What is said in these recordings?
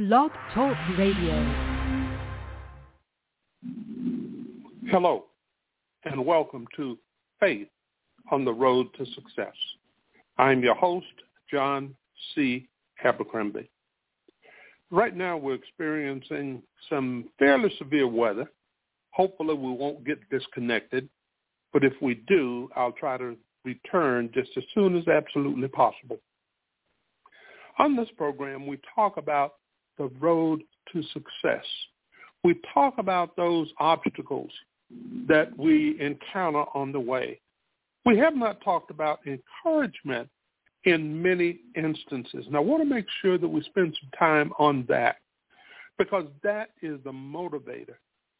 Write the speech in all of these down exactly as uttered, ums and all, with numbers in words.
Blog Talk Radio. Hello, and welcome to Faith on the Road to Success. I'm your host, John C. Abercrombie. Right now we're experiencing some fairly severe weather. Hopefully we won't get disconnected, but if we do, I'll try to return just as soon as absolutely possible. On this program, we talk about the road to success. We talk about those obstacles that we encounter on the way. We have not talked about encouragement in many instances. And I want to make sure that we spend some time on that, because that is the motivator.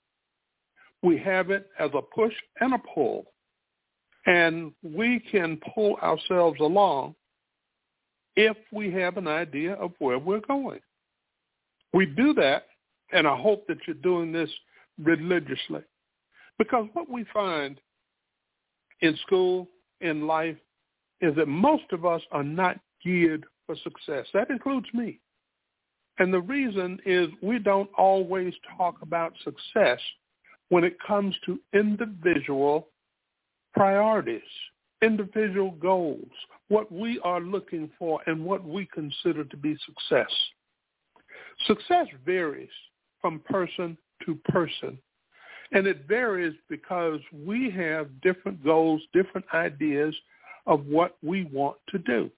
We have it as a push and a pull, and we can pull ourselves along if we have an idea of where we're going. We do that, and I hope that you're doing this religiously, because what we find in school, in life, is that most of us are not geared for success. That includes me. And the reason is we don't always talk about success when it comes to individual priorities, individual goals, what we are looking for and what we consider to be success. Success varies from person to person, and it varies because we have different goals, different ideas of what we want to do.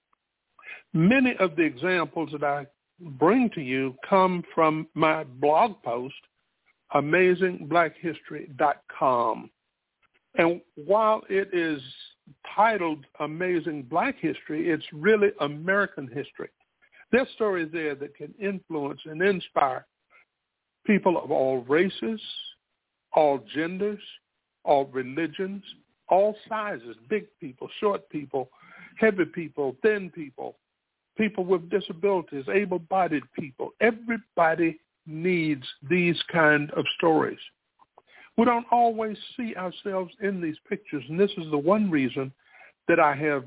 Many of the examples that I bring to you come from my blog post, amazing black history dot com. And while it is titled Amazing Black History, it's really American history. There's stories there that can influence and inspire people of all races, all genders, all religions, all sizes, big people, short people, heavy people, thin people, people with disabilities, able-bodied people. Everybody needs these kind of stories. We don't always see ourselves in these pictures, and this is the one reason that I have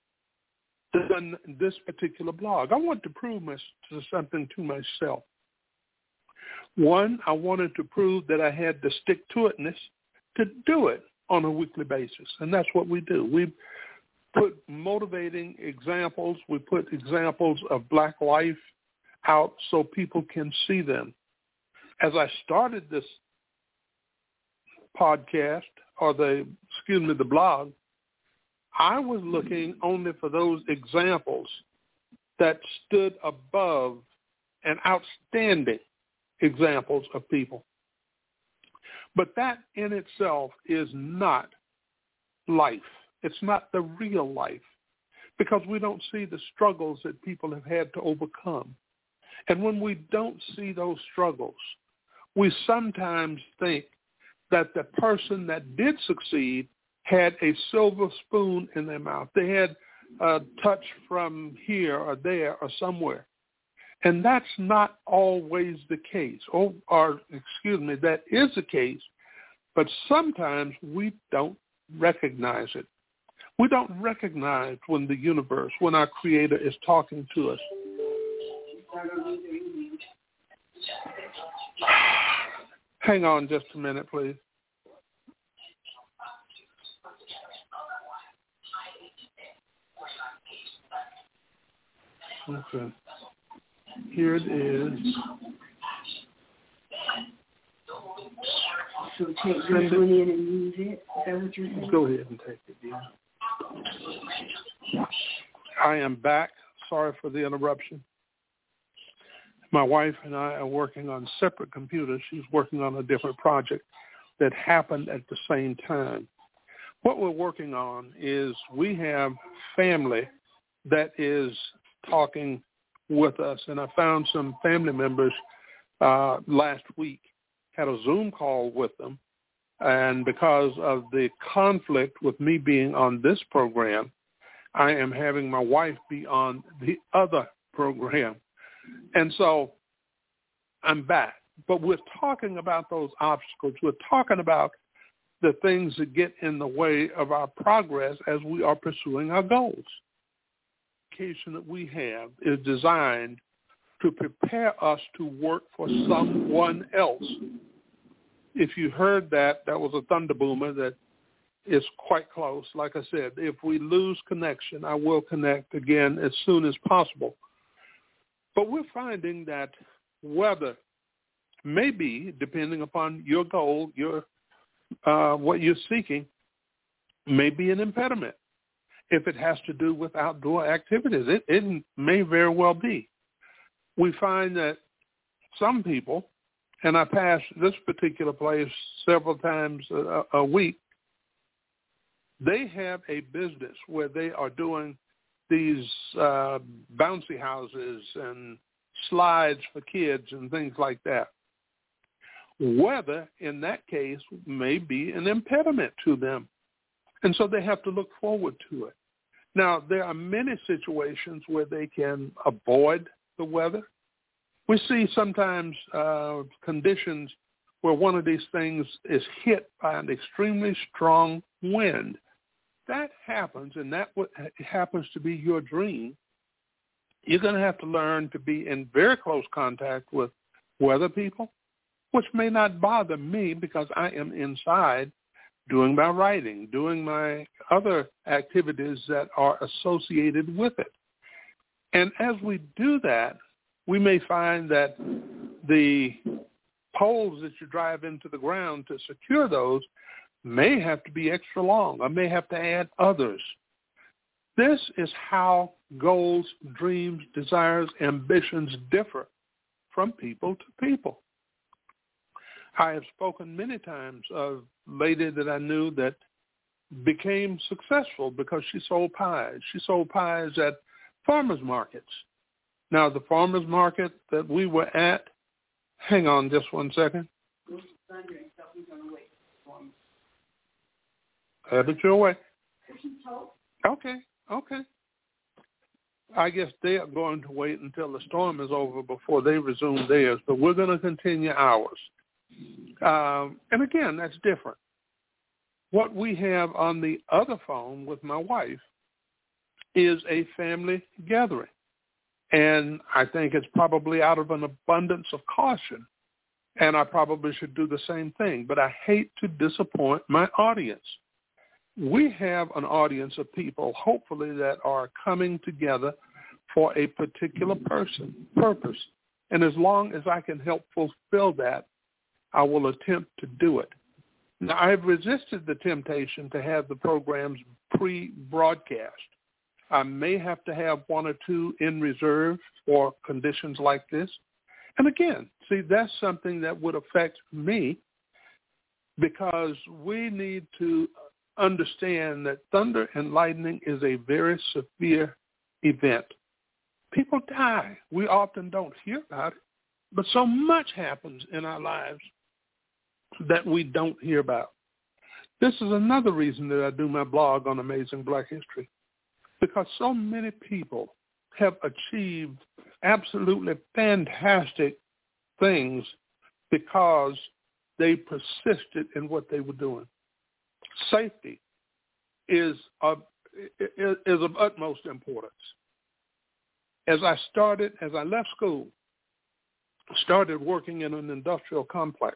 done this particular blog. I want to prove my, to something to myself. One, I wanted to prove that I had the stick-to-itness to do it on a weekly basis, and that's what we do. We put motivating examples. We put examples of black life out so people can see them. As I started this podcast, or the, excuse me, the blog, I was looking only for those examples that stood above and outstanding examples of people. But that in itself is not life. It's not the real life, because we don't see the struggles that people have had to overcome. And when we don't see those struggles, we sometimes think that the person that did succeed had a silver spoon in their mouth. They had a touch from here or there or somewhere. And that's not always the case. Or, or, excuse me, that is the case, but sometimes we don't recognize it. We don't recognize when the universe, when our Creator is talking to us. Hang on just a minute, please. Okay. Here it is. So take this one in and use it? Is that what you're saying? Go ahead and take it, yeah. I am back. Sorry for the interruption. My wife and I are working on separate computers. She's working on a different project that happened at the same time. What we're working on is we have family that is talking with us, and I found some family members uh, last week, had a Zoom call with them, and because of the conflict with me being on this program, I am having my wife be on the other program. And so I'm back. But we're talking about those obstacles. We're talking about the things that get in the way of our progress as we are pursuing our goals. The education that we have is designed to prepare us to work for someone else. If you heard that, that was a thunder boomer that is quite close. Like I said, if we lose connection, I will connect again as soon as possible. But we're finding that weather may be, depending upon your goal, your uh, what you're seeking, may be an impediment. If it has to do with outdoor activities, it, it may very well be. We find that some people, and I pass this particular place several times a, a week, they have a business where they are doing these uh, bouncy houses and slides for kids and things like that. Weather, in that case, may be an impediment to them. And so they have to look forward to it. Now, there are many situations where they can avoid the weather. We see sometimes uh, conditions where one of these things is hit by an extremely strong wind. That happens, and that what happens to be your dream. You're going to have to learn to be in very close contact with weather people, which may not bother me because I am inside doing my writing, doing my other activities that are associated with it. And as we do that, we may find that the poles that you drive into the ground to secure those may have to be extra long or may have to add others. This is how goals, dreams, desires, ambitions differ from people to people. I have spoken many times of a lady that I knew that became successful because she sold pies. She sold pies at farmers markets. Now, the farmers market that we were at, hang on just one second. Have it your way. Okay, okay. I guess they are going to wait until the storm is over before they resume theirs, but we're going to continue ours. Um, and again, that's different. What we have on the other phone with my wife is a family gathering. And I think it's probably out of an abundance of caution. And I probably should do the same thing. But I hate to disappoint my audience. We have an audience of people, hopefully, that are coming together for a particular person, purpose. And as long as I can help fulfill that, I will attempt to do it. Now, I've resisted the temptation to have the programs pre-broadcast. I may have to have one or two in reserve for conditions like this. And again, see, that's something that would affect me because we need to understand that thunder and lightning is a very severe event. People die. We often don't hear about it, but so much happens in our lives that we don't hear about. This is another reason that I do my blog on Amazing Black History, because so many people have achieved absolutely fantastic things because they persisted in what they were doing. Safety is of, is of utmost importance. As I started, as I left school, started working in an industrial complex,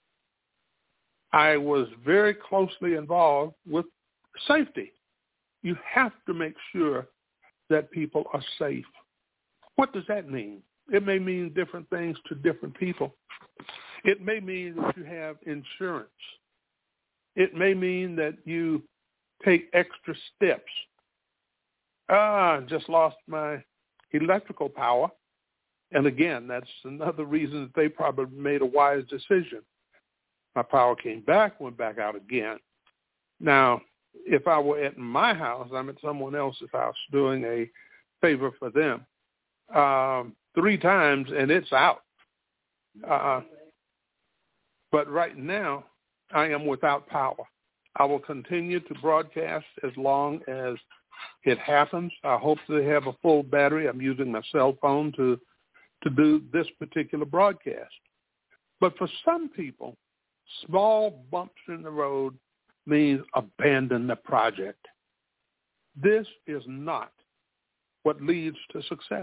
I was very closely involved with safety. You have to make sure that people are safe. What does that mean? It may mean different things to different people. It may mean that you have insurance. It may mean that you take extra steps. Ah, I just lost my electrical power. And again, that's another reason that they probably made a wise decision. My power came back, went back out again. Now, if I were at my house, I'm at someone else's house doing a favor for them um, three times, and it's out. Uh, but right now, I am without power. I will continue to broadcast as long as it happens. I hope they have a full battery. I'm using my cell phone to, to do this particular broadcast. But for some people, small bumps in the road means abandon the project. This is not what leads to success.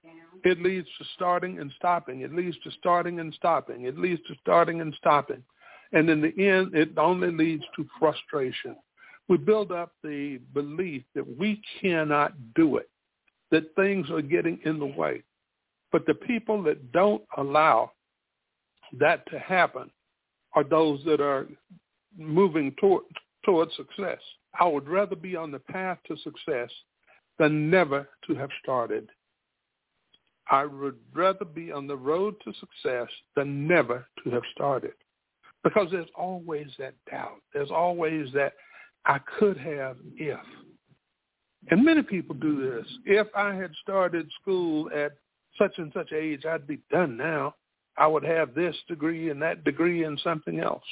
It leads to starting and stopping. It leads to starting and stopping. It leads to starting and stopping. And in the end, it only leads to frustration. We build up the belief that we cannot do it, that things are getting in the way. But the people that don't allow that to happen are those that are moving toward, toward success. I would rather be on the path to success than never to have started. I would rather be on the road to success than never to have started. Because there's always that doubt. There's always that I could have if. And many people do this. If I had started school at such and such age, I'd be done now. I would have this degree and that degree and something else.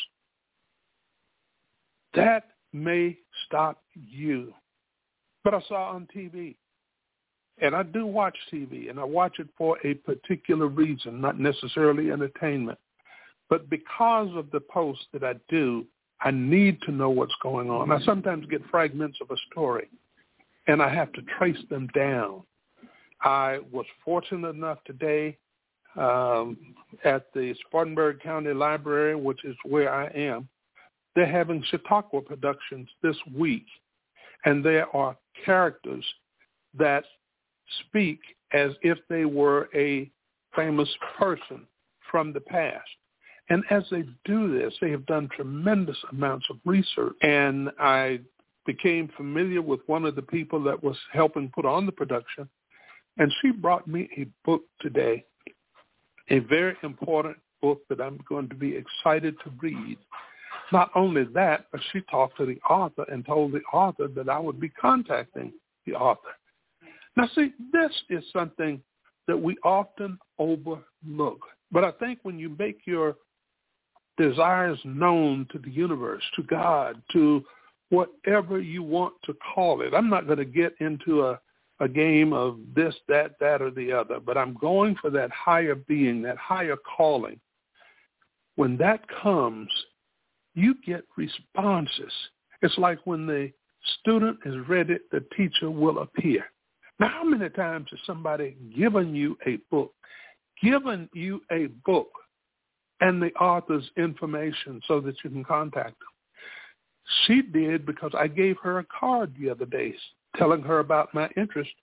That may stop you. But I saw on T V, and I do watch T V, and I watch it for a particular reason, not necessarily entertainment. But because of the posts that I do, I need to know what's going on. I sometimes get fragments of a story, and I have to trace them down. I was fortunate enough today um, at the Spartanburg County Library, which is where I am. They're having Chautauqua productions this week, and there are characters that speak as if they were a famous person from the past. And as they do this, they have done tremendous amounts of research. And I became familiar with one of the people that was helping put on the production, and she brought me a book today, a very important book that I'm going to be excited to read. Not only that, but she talked to the author and told the author that I would be contacting the author. Now, see, this is something that we often overlook. But I think when you make your desires known to the universe, to God, to whatever you want to call it, I'm not going to get into a, a game of this, that, that, or the other, but I'm going for that higher being, that higher calling. When that comes, you get responses. It's like when the student is ready, the teacher will appear. Now, how many times has somebody given you a book, given you a book and the author's information so that you can contact them? She did because I gave her a card the other day telling her about my interest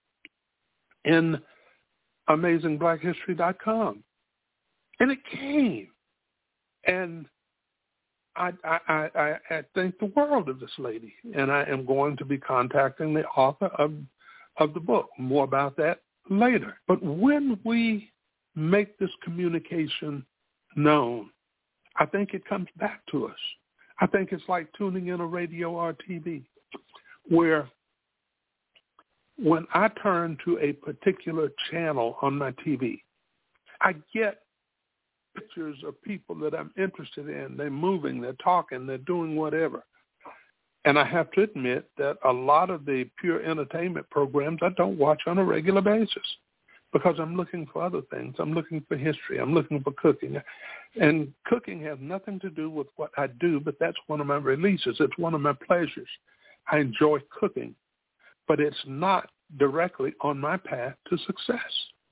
in amazing black history dot com. And it came. And I, I, I, I think the world of this lady, and I am going to be contacting the author of, of the book. More about that later. But when we make this communication known, I think it comes back to us. I think it's like tuning in a radio or T V, where when I turn to a particular channel on my T V, I get pictures of people that I'm interested in. They're moving, they're talking, they're doing whatever. And I have to admit that a lot of the pure entertainment programs I don't watch on a regular basis because I'm looking for other things. I'm looking for history. I'm looking for cooking. And cooking has nothing to do with what I do, but that's one of my releases. It's one of my pleasures. I enjoy cooking, but it's not directly on my path to success.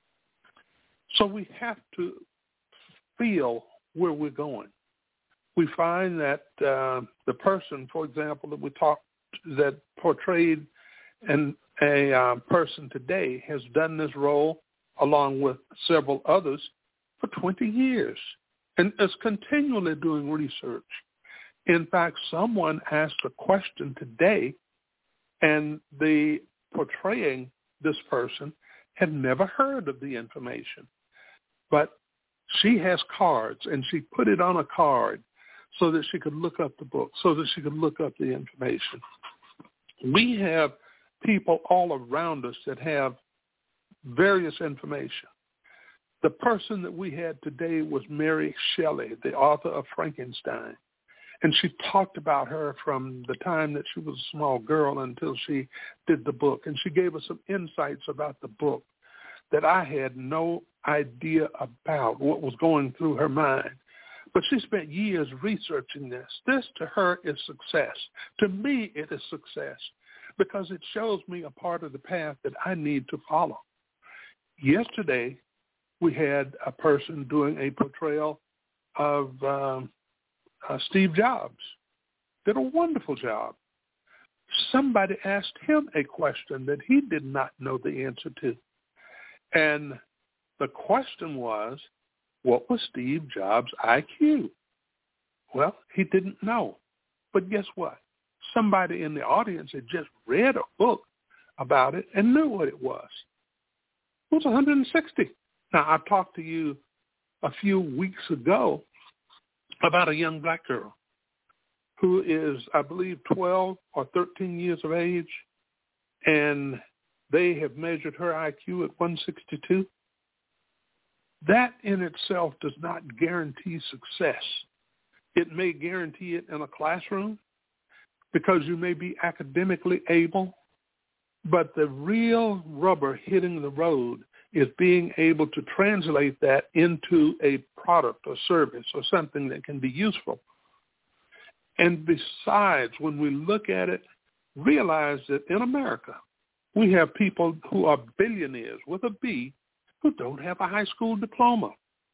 So we have to feel where we're going. We find that uh, the person, for example, that we talked, that portrayed an, a uh, person today has done this role along with several others for twenty years and is continually doing research. In fact, someone asked a question today, and the portraying this person had never heard of the information. But she has cards, and she put it on a card so that she could look up the book, so that she could look up the information. We have people all around us that have various information. The person that we had today was Mary Shelley, the author of Frankenstein. And she talked about her from the time that she was a small girl until she did the book. And she gave us some insights about the book that I had no idea about what was going through her mind. But she spent years researching this. This to her is success. To me, it is success because it shows me a part of the path that I need to follow. Yesterday, we had a person doing a portrayal of um, uh, Steve Jobs. Did a wonderful job. Somebody asked him a question that he did not know the answer to. And the question was, what was Steve Jobs' I Q? Well, he didn't know. But guess what? Somebody in the audience had just read a book about it and knew what it was. It was one hundred sixty. Now, I talked to you a few weeks ago about a young black girl who is, I believe, twelve or thirteen years of age, and they have measured her I Q at one sixty-two. That in itself does not guarantee success. It may guarantee it in a classroom because you may be academically able, but the real rubber hitting the road is being able to translate that into a product or service or something that can be useful. And besides, when we look at it, realize that in America, we have people who are billionaires with a B who don't have a high school diploma.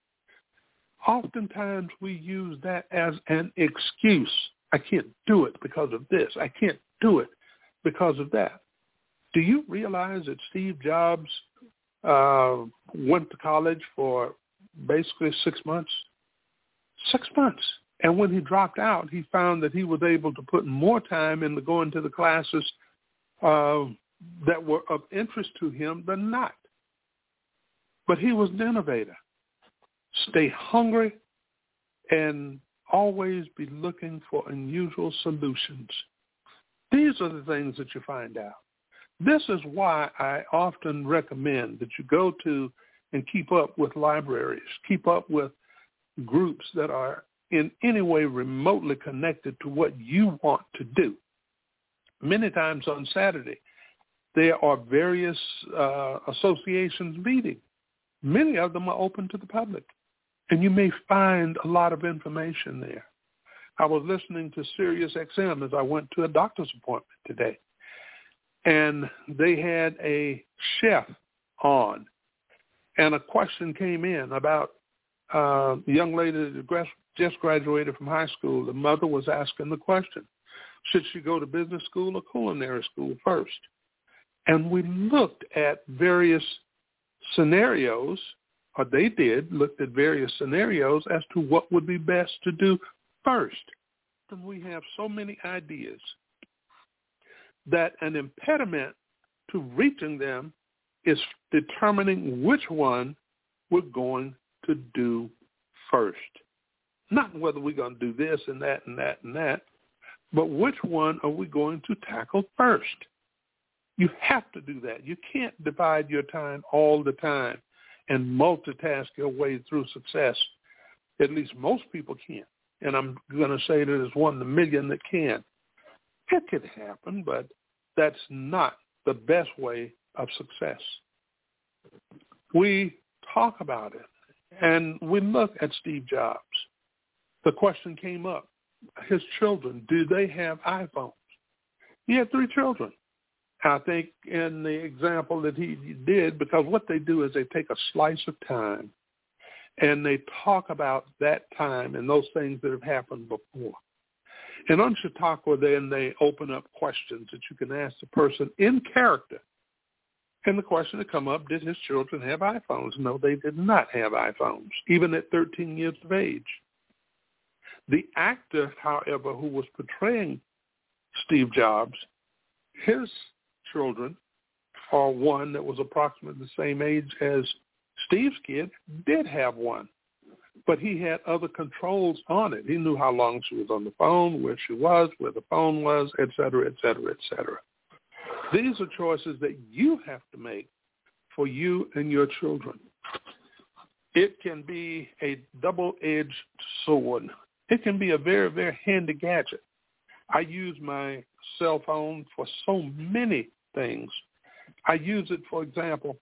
Oftentimes we use that as an excuse. I can't do it because of this. I can't do it because of that. Do you realize that Steve Jobs uh, went to college for basically six months? Six months. And when he dropped out, he found that he was able to put more time into going to the classes uh, that were of interest to him than not. But he was an innovator. Stay hungry and always be looking for unusual solutions. These are the things that you find out. This is why I often recommend that you go to and keep up with libraries, keep up with groups that are in any way remotely connected to what you want to do. Many times on Saturday, there are various uh, associations meeting. Many of them are open to the public, and you may find a lot of information there. I was listening to Sirius X M as I went to a doctor's appointment today, and they had a chef on, and a question came in about uh, the young lady that just graduated from high school. The mother was asking the question, should she go to business school or culinary school first? And we looked at various scenarios, or they did, looked at various scenarios as to what would be best to do first. And we have so many ideas that an impediment to reaching them is determining which one we're going to do first. Not whether we're going to do this and that and that and that, but which one are we going to tackle first? You have to do that. You can't divide your time all the time and multitask your way through success. At least most people can't. And I'm going to say that there's one in a million that can. It could happen, but that's not the best way of success. We talk about it, and we look at Steve Jobs. The question came up, his children, do they have iPhones? He had three children. I think in the example that he did, because what they do is they take a slice of time and they talk about that time and those things that have happened before. And on Chautauqua, then they open up questions that you can ask the person in character. And the question that come up, did his children have iPhones? No, they did not have iPhones, even at thirteen years of age. The actor, however, who was portraying Steve Jobs, his children, or one that was approximately the same age as Steve's kid, did have one. But he had other controls on it. He knew how long she was on the phone, where she was, where the phone was, et cetera, et cetera, et cetera. These are choices that you have to make for you and your children. It can be a double-edged sword. It can be a very, very handy gadget. I use my cell phone for so many things. I use it, for example,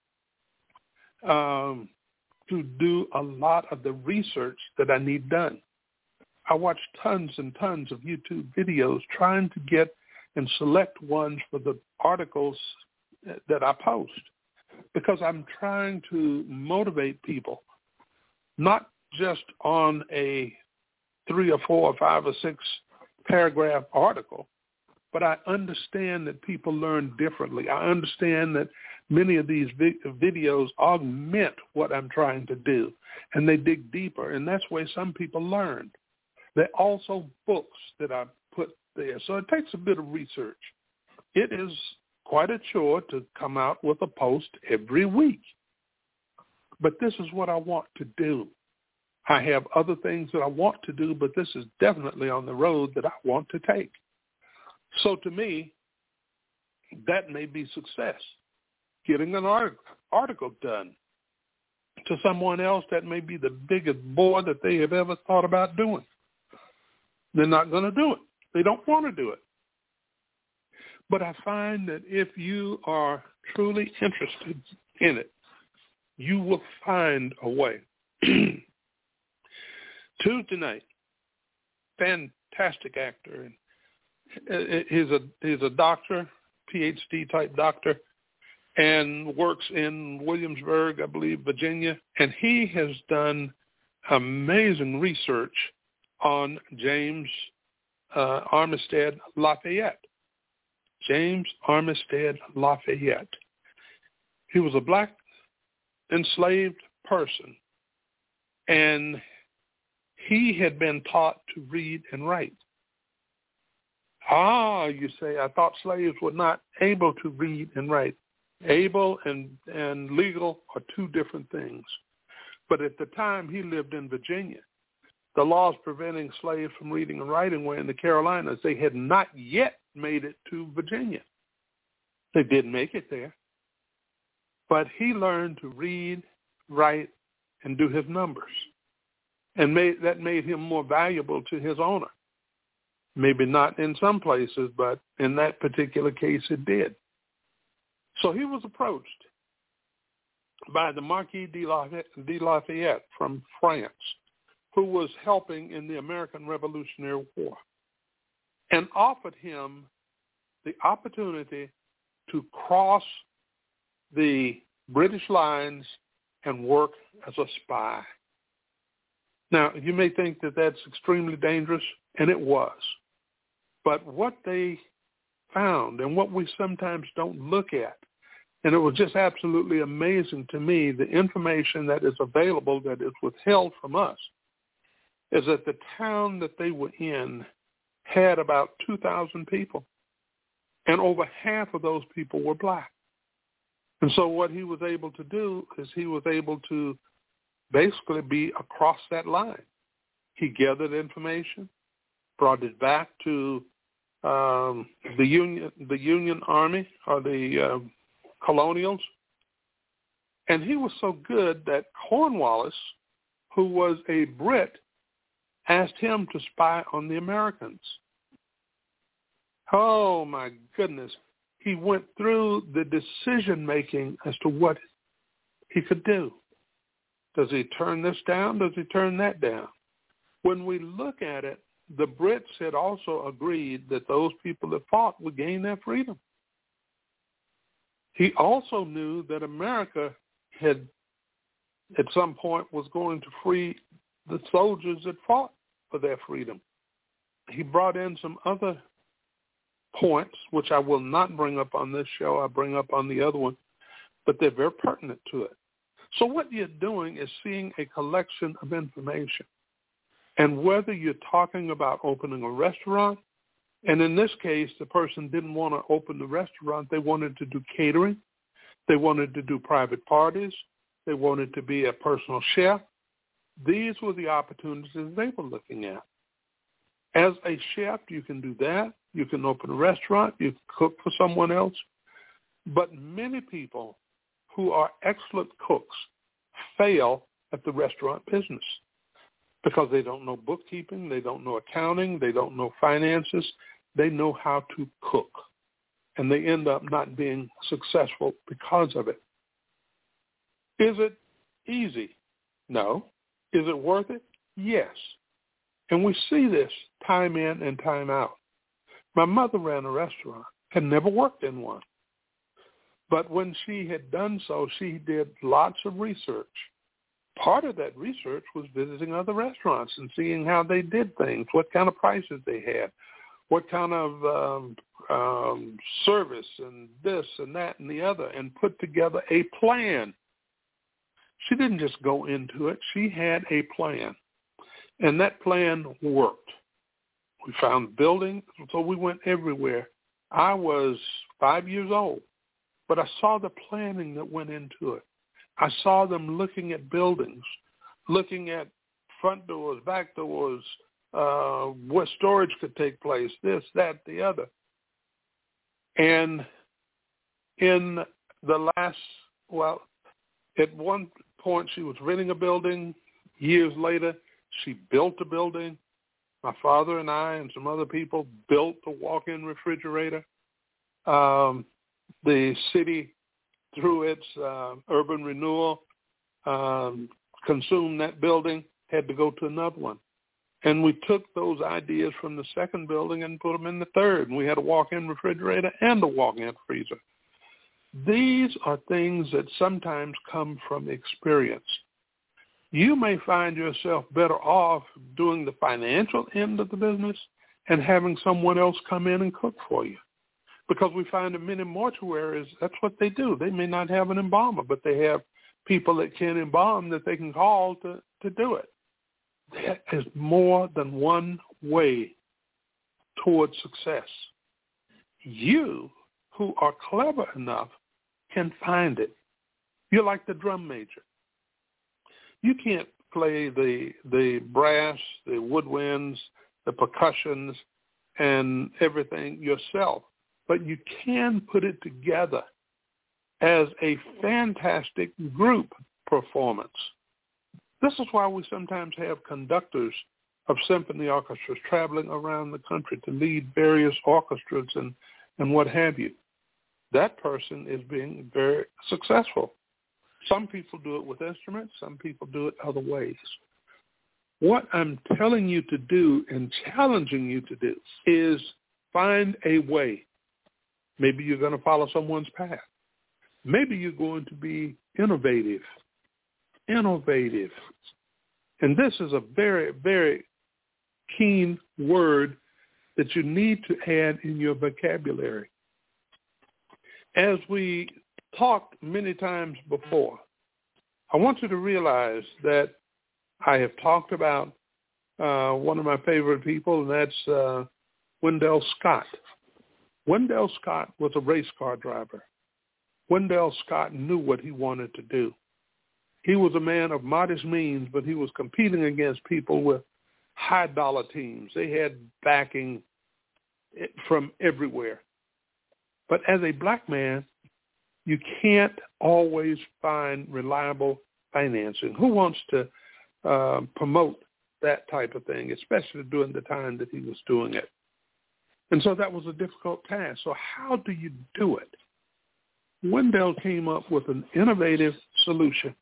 um, to do a lot of the research that I need done. I watch tons and tons of YouTube videos trying to get and select ones for the articles that I post. because I'm trying to motivate people, not just on a three or four or five or six paragraph article, but I understand that people learn differently. I understand that many of these vi- videos augment what I'm trying to do, and they dig deeper, and that's where some people learn. There are also books that I put there, so it takes a bit of research. It is quite a chore to come out with a post every week, but this is what I want to do. I have other things that I want to do, but this is definitely on the road that I want to take. So to me, that may be success, getting an art- article done. To someone else, that may be the biggest bore that they have ever thought about doing. They're not going to do it. They don't want to do it. But I find that if you are truly interested in it, you will find a way. Tuesday night, fantastic actor. He's a he's a doctor, P H D type doctor, and works in Williamsburg, I believe, Virginia. And he has done amazing research on James uh, Armistead Lafayette. James Armistead Lafayette. He was a black enslaved person, and he had been taught to read and write. Ah, you say, I thought slaves were not able to read and write. Able and, and legal are two different things. But at the time he lived in Virginia, the laws preventing slaves from reading and writing were in the Carolinas. They had not yet made it to Virginia. They did make it there. But he learned to read, write, and do his numbers. And made, that made him more valuable to his owner. Maybe not in some places, but in that particular case it did. So he was approached by the Marquis de Lafayette, de Lafayette from France, who was helping in the American Revolutionary War, and offered him the opportunity to cross the British lines and work as a spy. Now, you may think that that's extremely dangerous, and it was. But what they found, and what we sometimes don't look at, and it was just absolutely amazing to me, the information that is available that is withheld from us, is that the town that they were in had about two thousand people, and over half of those people were black. And so what he was able to do is he was able to basically be across that line. He gathered information, brought it back to um, the Union, the Union Army or the uh, Colonials, and he was so good that Cornwallis, who was a Brit, asked him to spy on the Americans. Oh my goodness. He went through the decision-making as to what he could do. Does he turn this down? Does he turn that down? When we look at it, the Brits had also agreed that those people that fought would gain their freedom. He also knew that America had, at some point, was going to free the soldiers that fought for their freedom. He brought in some other points, which I will not bring up on this show. I bring up on the other one, but they're very pertinent to it. So what you're doing is seeing a collection of information. And whether you're talking about opening a restaurant, and in this case, the person didn't want to open the restaurant. They wanted to do catering. They wanted to do private parties. They wanted to be a personal chef. These were the opportunities they were looking at. As a chef, you can do that. You can open a restaurant. You can cook for someone else. But many people who are excellent cooks fail at the restaurant business because they don't know bookkeeping, they don't know accounting, they don't know finances. They know how to cook, and they end up not being successful because of it. Is it easy? No. Is it worth it? Yes. And we see this time in and time out. My mother ran a restaurant, had never worked in one. But when she had done so, she did lots of research. Part of that research was visiting other restaurants and seeing how they did things, what kind of prices they had, what kind of um, um, service and this and that and the other, and put together a plan. She didn't just go into it. She had a plan, and that plan worked. We found buildings, so we went everywhere. I was five years old, but I saw the planning that went into it. I saw them looking at buildings, looking at front doors, back doors, uh, where storage could take place, this, that, the other. And in the last, well, at one point she was renting a building. Years later, she built a building. My father and I and some other people built a walk-in refrigerator. Um, the city, through its uh, urban renewal, um, consumed that building, had to go to another one. And we took those ideas from the second building and put them in the third. And we had a walk-in refrigerator and a walk-in freezer. These are things that sometimes come from experience. You may find yourself better off doing the financial end of the business and having someone else come in and cook for you. Because we find in many mortuaries, that's what they do. They may not have an embalmer, but they have people that can embalm that they can call to, to do it. There is more than one way towards success. You, who are clever enough, can find it. You're like the drum major. You can't play the the brass, the woodwinds, the percussions, and everything yourself. But you can put it together as a fantastic group performance. This is why we sometimes have conductors of symphony orchestras traveling around the country to lead various orchestras and, and what have you. That person is being very successful. Some people do it with instruments. Some people do it other ways. What I'm telling you to do and challenging you to do is find a way. Maybe you're going to follow someone's path. Maybe you're going to be innovative. Innovative. And this is a very, very keen word that you need to add in your vocabulary. As we talked many times before, I want you to realize that I have talked about uh, one of my favorite people, and that's uh, Wendell Scott. Wendell Scott was a race car driver. Wendell Scott knew what he wanted to do. He was a man of modest means, but he was competing against people with high-dollar teams. They had backing from everywhere. But as a black man, you can't always find reliable financing. Who wants to uh, promote that type of thing, especially during the time that he was doing it? And so that was a difficult task. So how do you do it? Wendell came up with an innovative solution.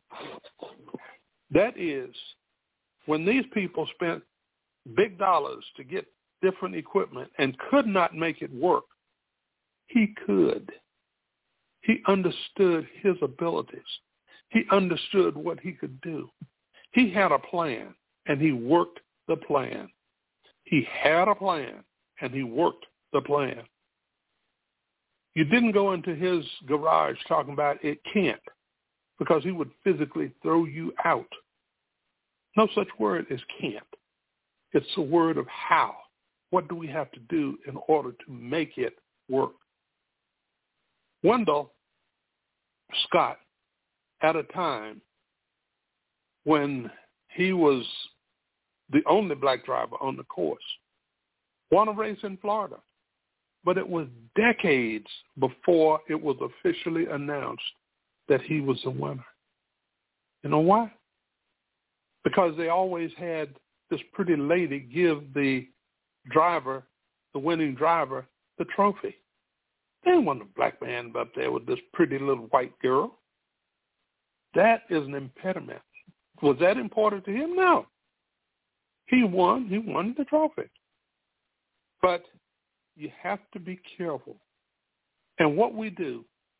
That is, when these people spent big dollars to get different equipment and could not make it work, he could. He understood his abilities. He understood what he could do. He had a plan, and he worked the plan. He had a plan, and he worked the plan. You didn't go into his garage talking about it can't, because he would physically throw you out. No such word as can't. It's a word of how. What do we have to do in order to make it work? Wendell Scott, at a time when he was the only black driver on the course, won a race in Florida. But it was decades before it was officially announced that he was the winner. You know why? Because they always had this pretty lady give the driver, the winning driver, the trophy. There wasn't a black man up there with this pretty little white girl. That is an impediment. Was that important to him? No. He won. He won the trophy. But you have to be careful. And what we do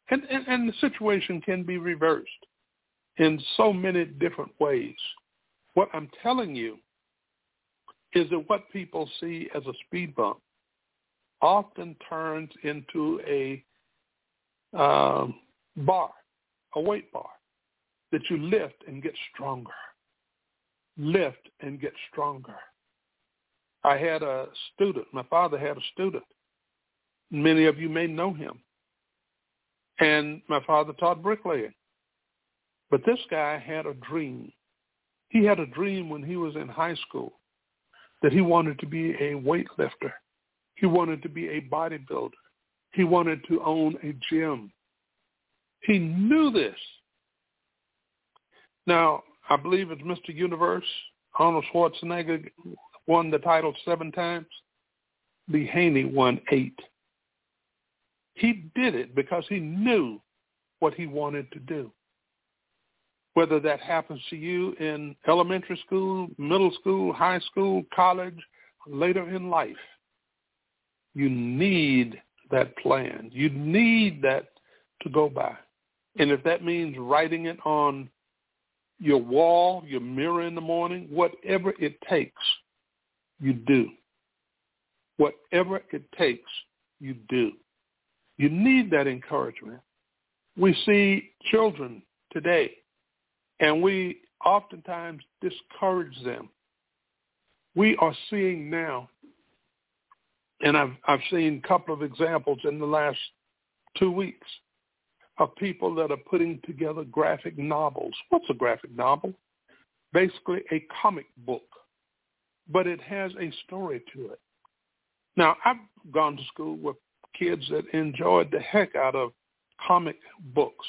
And, and, and the situation can be reversed in so many different ways. What I'm telling you is that what people see as a speed bump often turns into a um, bar, a weight bar, that you lift and get stronger. Lift and get stronger. I had a student, my father had a student. Many of you may know him. And my father taught bricklaying. But this guy had a dream. He had a dream when he was in high school that he wanted to be a weightlifter. He wanted to be a bodybuilder. He wanted to own a gym. He knew this. Now, I believe it's Mister Universe, Arnold Schwarzenegger, won the title seven times. Lee Haney won eight. He did it because he knew what he wanted to do. Whether that happens to you in elementary school, middle school, high school, college, later in life, you need that plan. You need that to go by. And if that means writing it on your wall, your mirror in the morning, whatever it takes, you do. Whatever it takes, you do. You need that encouragement. We see children today, and we oftentimes discourage them. We are seeing now, and I've, I've seen a couple of examples in the last two weeks, of people that are putting together graphic novels. What's a graphic novel? Basically a comic book, but it has a story to it. Now, I've gone to school with kids that enjoyed the heck out of comic books,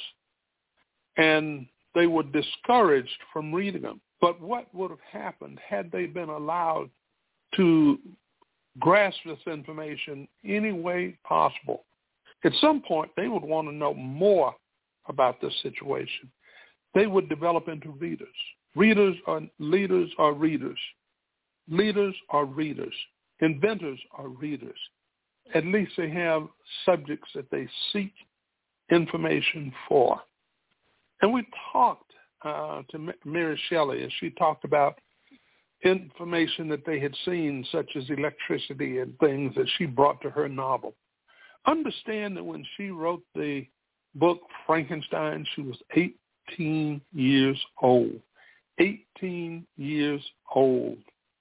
and they were discouraged from reading them. But what would have happened had they been allowed to grasp this information any way possible? At some point, they would want to know more about this situation. They would develop into readers. Readers are leaders are readers. Leaders are readers. Inventors are readers. At least they have subjects that they seek information for. And we talked uh, to Mary Shelley, and she talked about information that they had seen, such as electricity and things that she brought to her novel. Understand that when she wrote the book Frankenstein, she was eighteen years old. eighteen years old.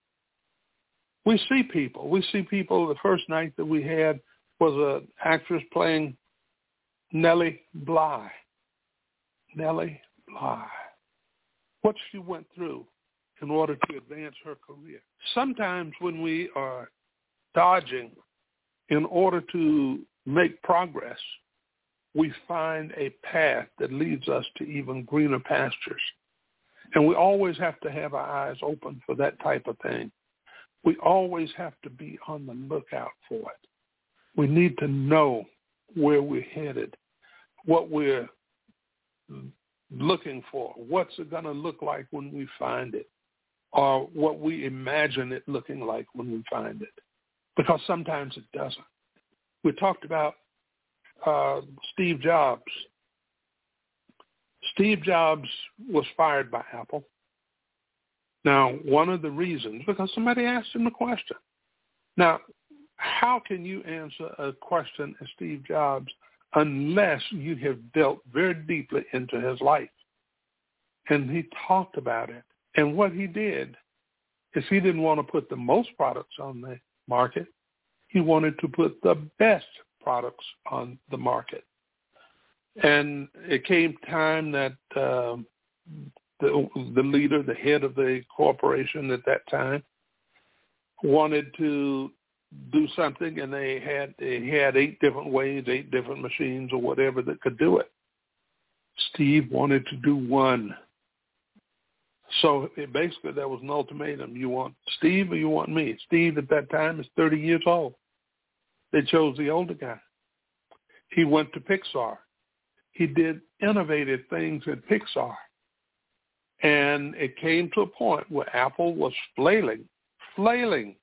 We see people. We see people. The first night that we had was an actress playing Nellie Bly. Nellie Bly. What she went through in order to advance her career. Sometimes when we are dodging in order to make progress, we find a path that leads us to even greener pastures. And we always have to have our eyes open for that type of thing. We always have to be on the lookout for it. We need to know where we're headed, what we're looking for, what's it going to look like when we find it, or what we imagine it looking like when we find it, because sometimes it doesn't. We talked about uh, Steve Jobs. Steve Jobs was fired by Apple. Now, one of the reasons, because somebody asked him a question. Now, how can you answer a question as Steve Jobs unless you have delved very deeply into his life? And he talked about it. And what he did is he didn't want to put the most products on the market. He wanted to put the best products on the market. And it came time that uh, the, the leader, the head of the corporation at that time, wanted to do something, and they had they had eight different ways, eight different machines or whatever that could do it. Steve wanted to do one. So it basically there was an ultimatum. You want Steve or you want me? Steve at that time is thirty years old. They chose the older guy. He went to Pixar. He did innovative things at Pixar. And it came to a point where Apple was flailing, flailing.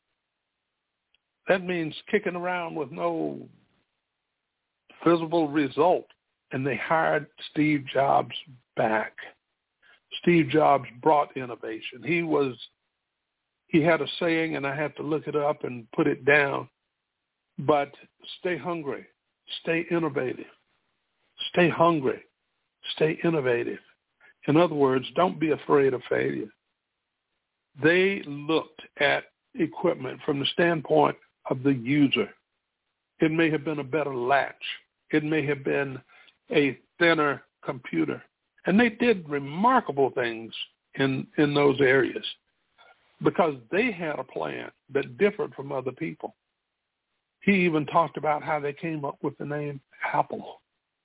That means kicking around with no visible result and they hired Steve Jobs back. Steve Jobs brought innovation. He was, he had a saying, and I had to look it up and put it down, but stay hungry, stay innovative, stay hungry, stay innovative. In other words, don't be afraid of failure. They looked at equipment from the standpoint of the user. It may have been a better latch. It may have been a thinner computer. And they did remarkable things in, in those areas because they had a plan that differed from other people. He even talked about how they came up with the name Apple.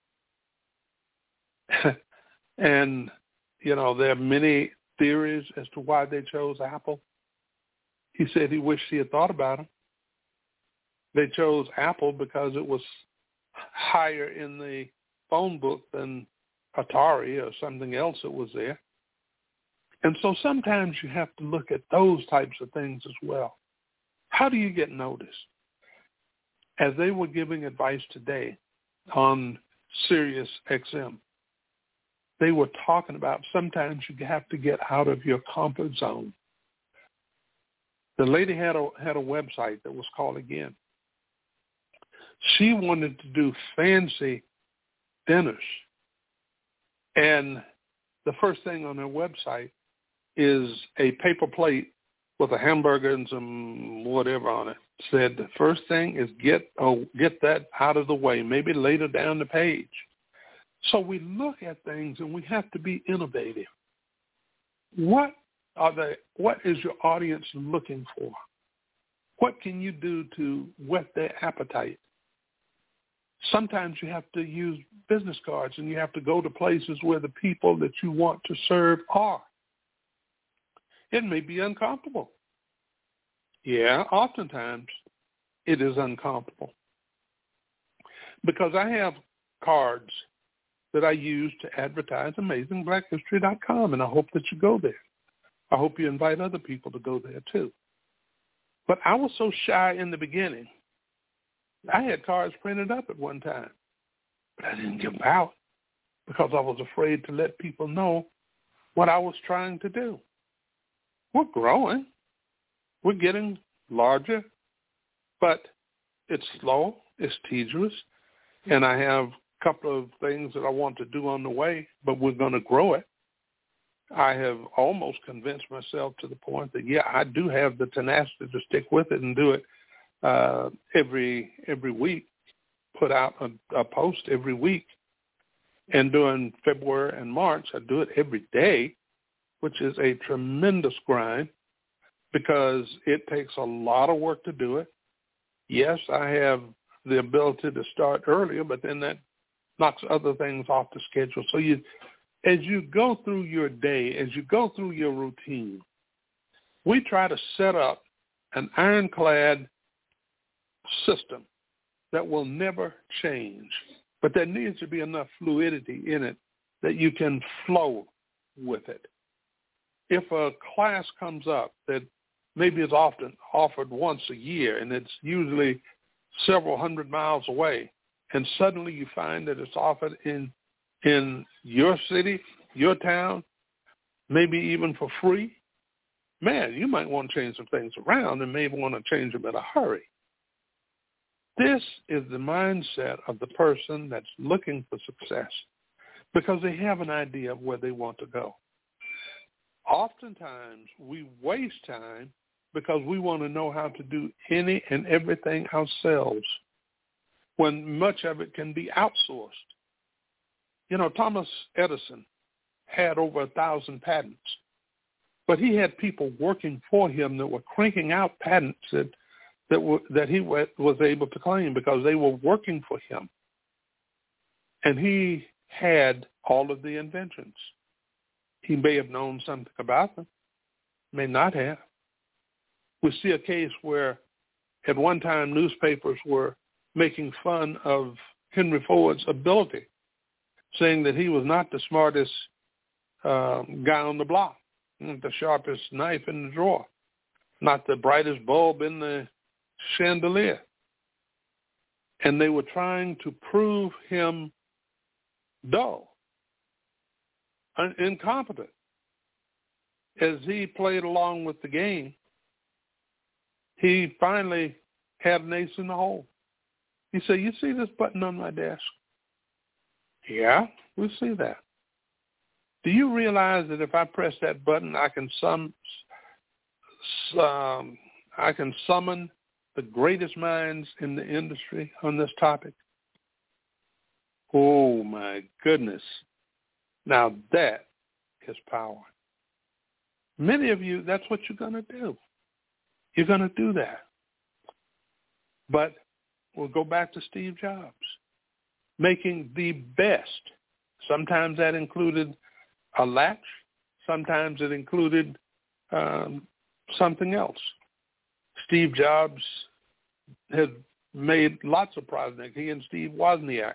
And, you know, there are many theories as to why they chose Apple. He said he wished he had thought about them. They chose Apple because it was higher in the phone book than Atari or something else that was there. And so sometimes you have to look at those types of things as well. How do you get noticed? As they were giving advice today on Sirius X M, they were talking about sometimes you have to get out of your comfort zone. The lady had a had a website that was called Again. She wanted to do fancy dinners. And the first thing on her website is a paper plate with a hamburger and some whatever on it. Said the first thing is get oh, get that out of the way, maybe later down the page. So we look at things and we have to be innovative. What are they, what is your audience looking for? What can you do to whet their appetite? Sometimes you have to use business cards and you have to go to places where the people that you want to serve are. It may be uncomfortable. Yeah, oftentimes it is uncomfortable. Because I have cards that I use to advertise amazing black history dot com, and I hope that you go there. I hope you invite other people to go there too. But I was so shy in the beginning. I had cards printed up at one time, but I didn't give them out because I was afraid to let people know what I was trying to do. We're growing. We're getting larger, but it's slow, it's tedious, and I have a couple of things that I want to do on the way, but we're going to grow it. I have almost convinced myself to the point that, yeah, I do have the tenacity to stick with it and do it uh, every every week, put out a, a post every week. And during February and March, I do it every day, which is a tremendous grind because it takes a lot of work to do it. Yes, I have the ability to start earlier, but then that knocks other things off the schedule. So you, as you go through your day, as you go through your routine, we try to set up an ironclad system that will never change, but there needs to be enough fluidity in it that you can flow with it. If a class comes up that maybe is often offered once a year and it's usually several hundred miles away, and suddenly you find that it's offered in in your city, your town, maybe even for free, man, you might want to change some things around and maybe want to change them in a hurry. This is the mindset of the person that's looking for success because they have an idea of where they want to go. Oftentimes, we waste time because we want to know how to do any and everything ourselves when much of it can be outsourced. You know, Thomas Edison had over a thousand patents, but he had people working for him that were cranking out patents that that, were, that he was able to claim because they were working for him. And he had all of the inventions. He may have known something about them, may not have. We see a case where at one time newspapers were making fun of Henry Ford's ability, saying that he was not the smartest uh, guy on the block, the sharpest knife in the drawer, not the brightest bulb in the chandelier. And they were trying to prove him dull, un- incompetent. As he played along with the game, he finally had an ace in the hole. He said, "You see this button on my desk?" "Yeah, we see that." "Do you realize that if I press that button, I can sum, um, I can summon the greatest minds in the industry on this topic?" Oh, my goodness. Now that is power. Many of you, that's what you're going to do. You're going to do that. But we'll go back to Steve Jobs, making the best. Sometimes that included a latch. Sometimes it included um, something else. Steve Jobs had made lots of projects, he and Steve Wozniak.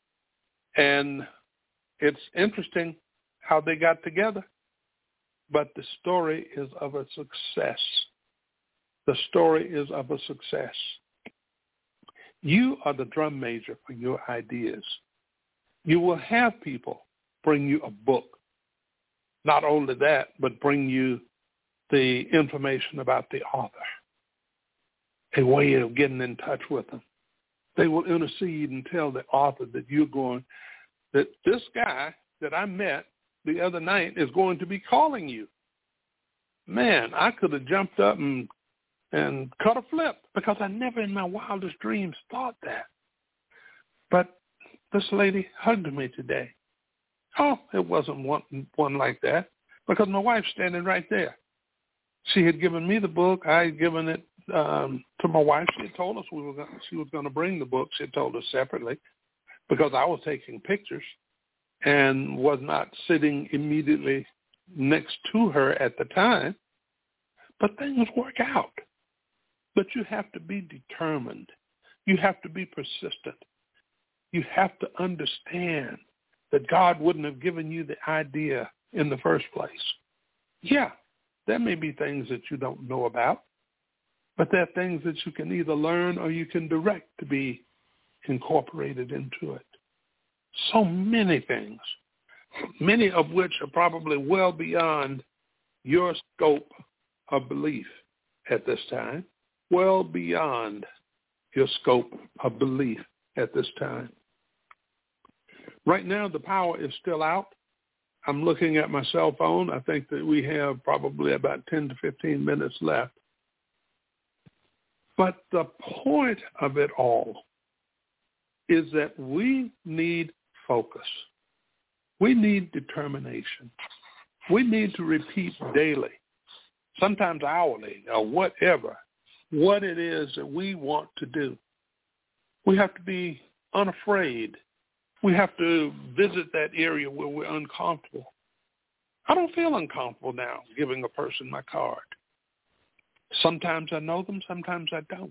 And it's interesting how they got together. But the story is of a success. The story is of a success. You are the drum major for your ideas. You will have people bring you a book. Not only that, but bring you the information about the author, a way of getting in touch with them. They will intercede and tell the author that you're going, that this guy that I met the other night is going to be calling you. Man, I could have jumped up and and cut a flip because I never in my wildest dreams thought that. But this lady hugged me today. Oh, it wasn't one, one like that because my wife's standing right there. She had given me the book. I had given it um, to my wife. She had told us we were gonna, she was going to bring the book. She had told us separately because I was taking pictures and was not sitting immediately next to her at the time. But things work out. But you have to be determined. You have to be persistent. You have to understand that God wouldn't have given you the idea in the first place. Yeah, there may be things that you don't know about, but there are things that you can either learn or you can direct to be incorporated into it. So many things, many of which are probably well beyond your scope of belief at this time, well beyond your scope of belief at this time. Right now, the power is still out. I'm looking at my cell phone. I think that we have probably about ten to fifteen minutes left. But the point of it all is that we need focus. We need determination. We need to repeat daily, sometimes hourly or whatever, what it is that we want to do. We have to be unafraid. We have to visit that area where we're uncomfortable. I don't feel uncomfortable now giving a person my card. Sometimes I know them, sometimes I don't.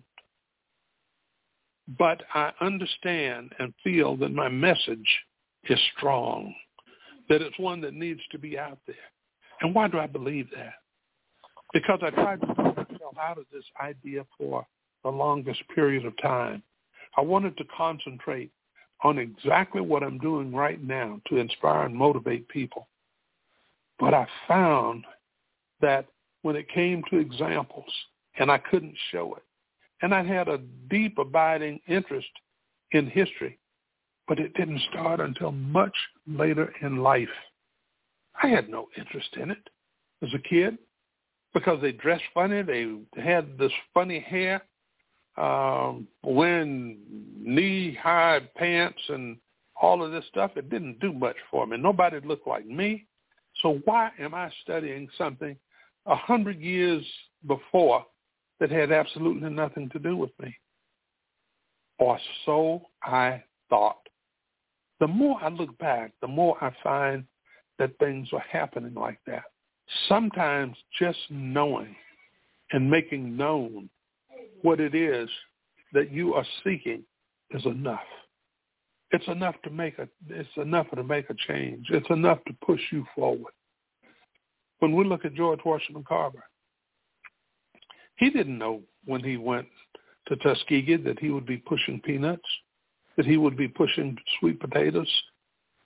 But I understand and feel that my message is strong, that it's one that needs to be out there. And why do I believe that? Because I tried to pull myself out of this idea for the longest period of time. I wanted to concentrate on exactly what I'm doing right now to inspire and motivate people. But I found that when it came to examples, and I couldn't show it, and I had a deep abiding interest in history, but it didn't start until much later in life. I had no interest in it as a kid because they dressed funny. They had this funny hair, um, wearing knee-high pants and all of this stuff. It didn't do much for me. Nobody looked like me. So why am I studying something a hundred years before that had absolutely nothing to do with me? Or so I thought. The more I look back, the more I find that things are happening like that. Sometimes just knowing and making known what it is that you are seeking is enough. It's enough to make a it's enough to make a change. It's enough to push you forward. When we look at George Washington Carver, he didn't know when he went to Tuskegee that he would be pushing peanuts, that he would be pushing sweet potatoes,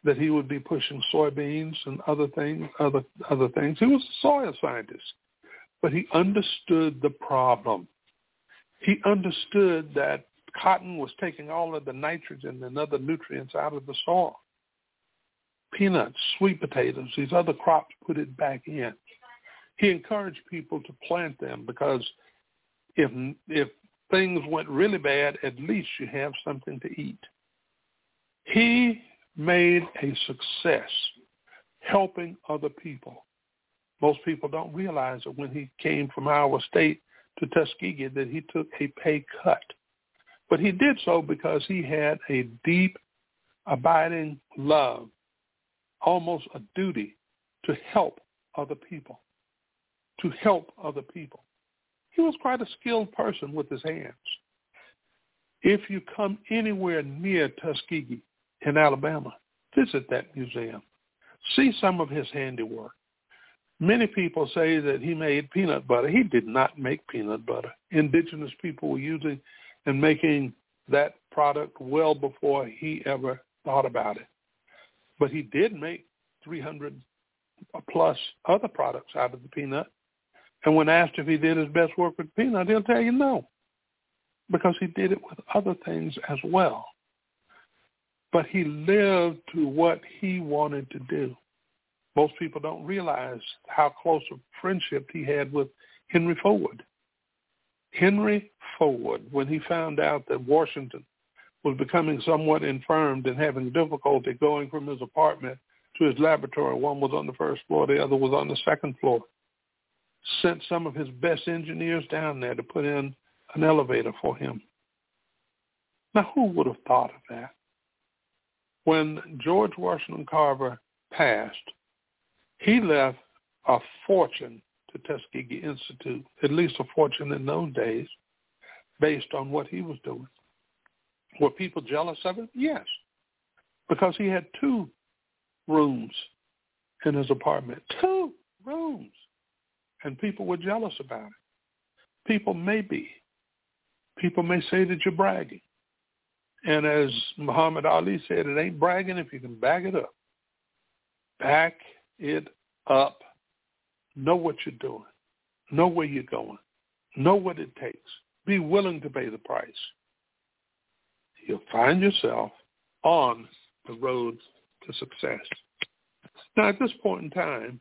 that he would be pushing soybeans and other things, other other things. He was a soil scientist, but he understood the problem. He understood that cotton was taking all of the nitrogen and other nutrients out of the soil. Peanuts, sweet potatoes, these other crops put it back in. He encouraged people to plant them because if if things went really bad, at least you have something to eat. He made a success helping other people. Most people don't realize that when he came from Iowa State to Tuskegee that he took a pay cut. But he did so because he had a deep, abiding love, almost a duty to help other people, to help other people. He was quite a skilled person with his hands. If you come anywhere near Tuskegee in Alabama, visit that museum. See some of his handiwork. Many people say that he made peanut butter. He did not make peanut butter. Indigenous people were using and making that product well before he ever thought about it. But he did make three hundred plus other products out of the peanut. And when asked if he did his best work with peanut, he'll tell you no, because he did it with other things as well. But he lived to what he wanted to do. Most people don't realize how close a friendship he had with Henry Ford. Henry Ford, when he found out that Washington was becoming somewhat infirmed and having difficulty going from his apartment to his laboratory, one was on the first floor, the other was on the second floor, sent some of his best engineers down there to put in an elevator for him. Now, who would have thought of that? When George Washington Carver passed, he left a fortune to Tuskegee Institute, at least a fortune in those days, based on what he was doing. Were people jealous of it? Yes, because he had two rooms in his apartment, two rooms, and people were jealous about it. People may be. People may say that you're bragging. And as Muhammad Ali said, it ain't bragging if you can back it up. Back it up. Know what you're doing. Know where you're going. Know what it takes. Be willing to pay the price. You'll find yourself on the road to success. Now, at this point in time,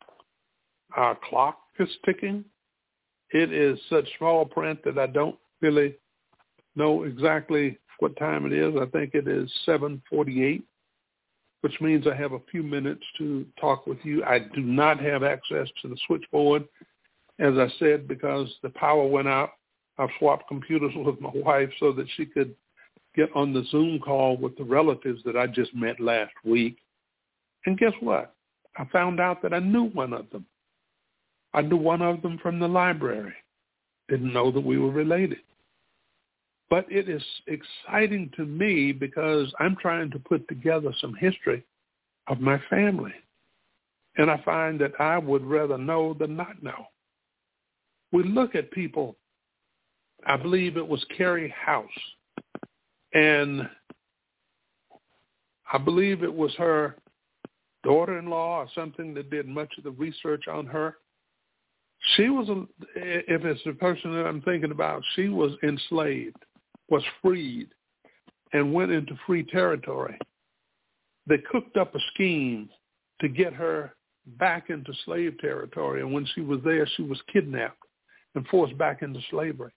our clock is ticking. It is such small print that I don't really know exactly what time it is. I think it is seven forty-eight, which means I have a few minutes to talk with you. I do not have access to the switchboard, as I said, because the power went out. I've swapped computers with my wife so that she could get on the Zoom call with the relatives that I just met last week. And guess what? I found out that I knew one of them. I knew one of them from the library. Didn't know that we were related. But it is exciting to me because I'm trying to put together some history of my family. And I find that I would rather know than not know. We look at people, I believe it was Carrie House, and I believe it was her daughter-in-law or something that did much of the research on her. She was, a, if it's the person that I'm thinking about, she was enslaved, was freed, and went into free territory. They cooked up a scheme to get her back into slave territory, and when she was there, she was kidnapped and forced back into slavery.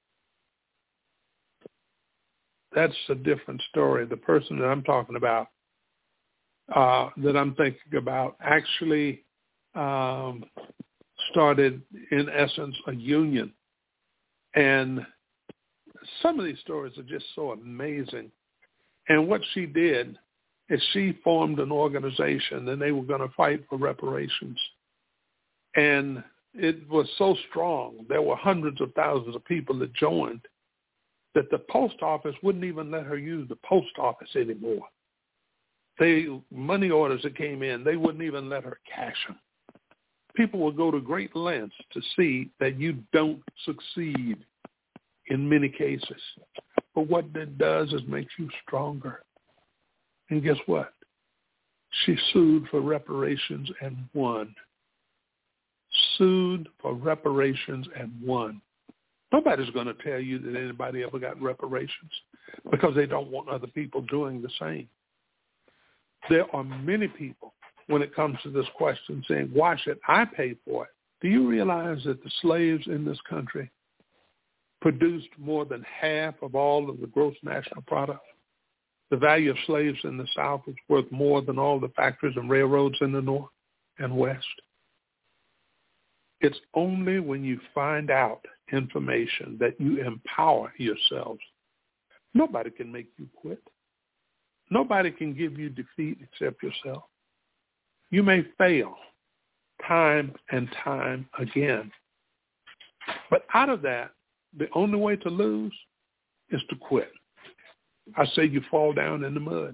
That's a different story. The person that I'm talking about, uh, that I'm thinking about, actually um, started, in essence, a union. And some of these stories are just so amazing. And what she did is she formed an organization, and they were going to fight for reparations. And it was so strong. There were hundreds of thousands of people that joined, that the post office wouldn't even let her use the post office anymore. They, money orders that came in, they wouldn't even let her cash them. People will go to great lengths to see that you don't succeed in many cases. But what that does is makes you stronger. And guess what? She sued for reparations and won. Sued for reparations and won. Nobody's going to tell you that anybody ever got reparations because they don't want other people doing the same. There are many people, when it comes to this question, saying, why should I pay for it? Do you realize that the slaves in this country produced more than half of all of the gross national product? The value of slaves in the South is worth more than all the factories and railroads in the North and West. It's only when you find out information that you empower yourselves. Nobody can make you quit. Nobody can give you defeat except yourself. You may fail time and time again. But out of that, the only way to lose is to quit. I say you fall down in the mud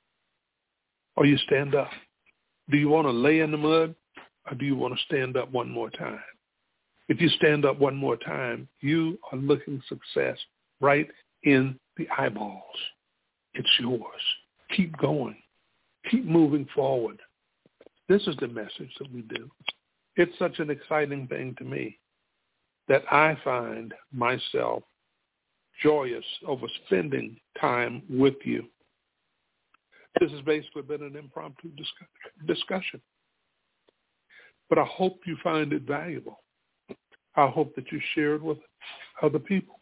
or you stand up. Do you want to lay in the mud or do you want to stand up one more time? If you stand up one more time, you are looking success right in the eyeballs. It's yours. Keep going. Keep moving forward. This is the message that we do. It's such an exciting thing to me that I find myself joyous over spending time with you. This has basically been an impromptu discussion. But I hope you find it valuable. I hope that you share it with other people.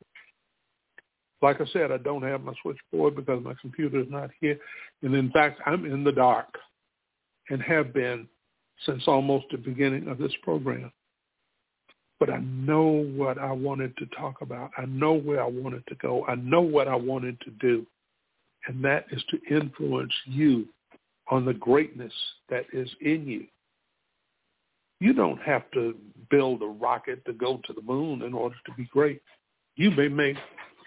Like I said, I don't have my switchboard because my computer is not here. And in fact, I'm in the dark and have been since almost the beginning of this program. But I know what I wanted to talk about. I know where I wanted to go. I know what I wanted to do. And that is to influence you on the greatness that is in you. You don't have to build a rocket to go to the moon in order to be great. You may make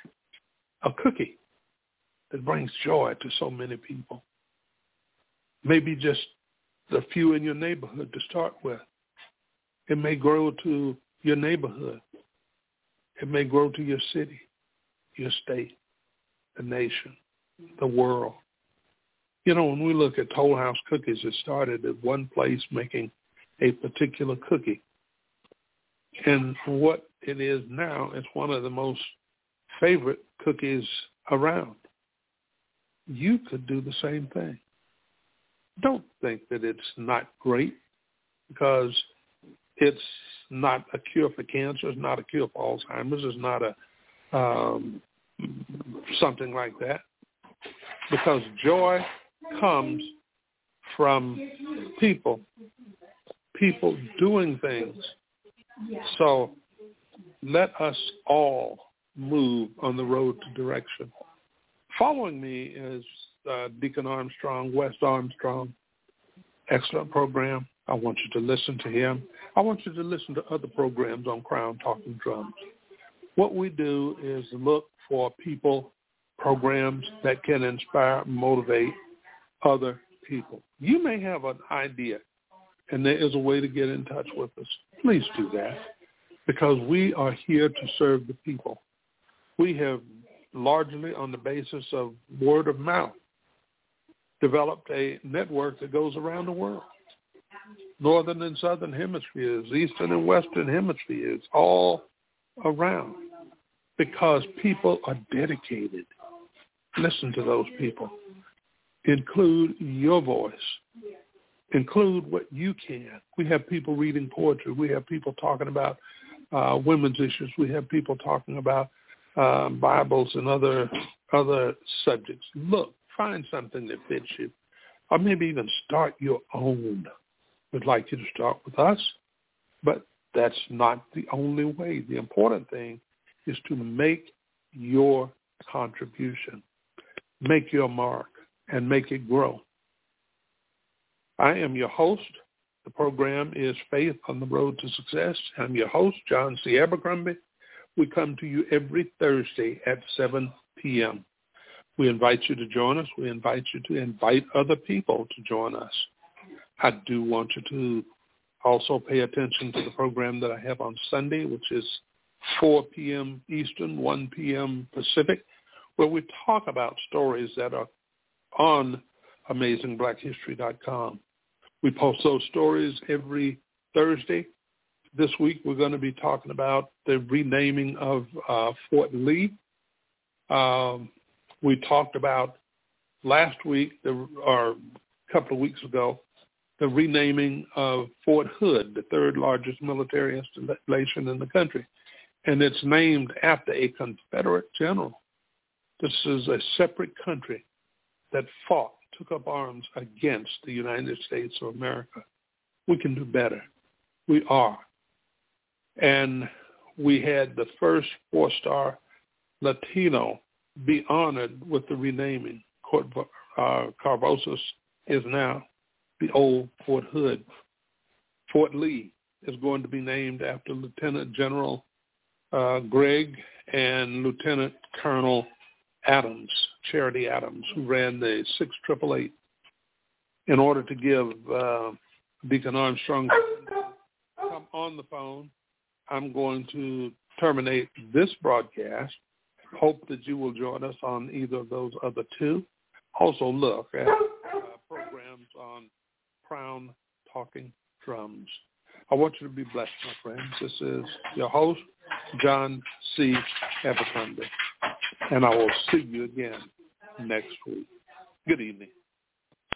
a cookie that brings joy to so many people. Maybe just a few in your neighborhood to start with. It may grow to your neighborhood. It may grow to your city, your state, the nation, the world. You know, when we look at Toll House Cookies, it started at one place making a particular cookie. And what it is now, it's one of the most favorite cookies around. You could do the same thing. Don't think that it's not great because it's not a cure for cancer. It's not a cure for Alzheimer's. It's not a um, something like that. Because joy comes from people, people doing things. So let us all move on the road to direction. Following me is uh, Deacon Armstrong, Wes Armstrong. Excellent program. I want you to listen to him. I want you to listen to other programs on Crown Talking Drums. What we do is look for people, programs that can inspire, motivate other people. You may have an idea, and there is a way to get in touch with us. Please do that, because we are here to serve the people. We have largely on the basis of word of mouth developed a network that goes around the world. Northern and southern hemispheres, eastern and western hemispheres, all around, because people are dedicated. Listen to those people. Include your voice. Include what you can. We have people reading poetry. We have people talking about uh, women's issues. We have people talking about uh, Bibles and other other subjects. Look, find something that fits you, or maybe even start your own. We'd like you to start with us, but that's not the only way. The important thing is to make your contribution, make your mark, and make it grow. I am your host. The program is Faith on the Road to Success. I'm your host, John C. Abercrombie. We come to you every Thursday at seven p.m. We invite you to join us. We invite you to invite other people to join us. I do want you to also pay attention to the program that I have on Sunday, which is four p.m. Eastern, one p.m. Pacific, where we talk about stories that are on amazing black history dot com. We post those stories every Thursday. This week we're going to be talking about the renaming of uh, Fort Lee. Um, we talked about last week, the, or a couple of weeks ago, the renaming of Fort Hood, the third largest military installation in the country. And it's named after a Confederate general. This is a separate country that fought, took up arms against the United States of America. We can do better. We are. And we had the first four-star Latino be honored with the renaming. Uh, Carbosos is now the old Fort Hood. Fort Lee is going to be named after Lieutenant General uh, Gregg and Lieutenant Colonel Adams, Charity Adams, who ran the six triple eight. In order to give uh, Deacon Armstrong come on the phone, I'm going to terminate this broadcast. Hope that you will join us on either of those other two. Also look at uh, programs on Crown Talking Drums. I want you to be blessed, my friends. This is your host, John C. Abercrombie, and I will see you again next week. Good evening.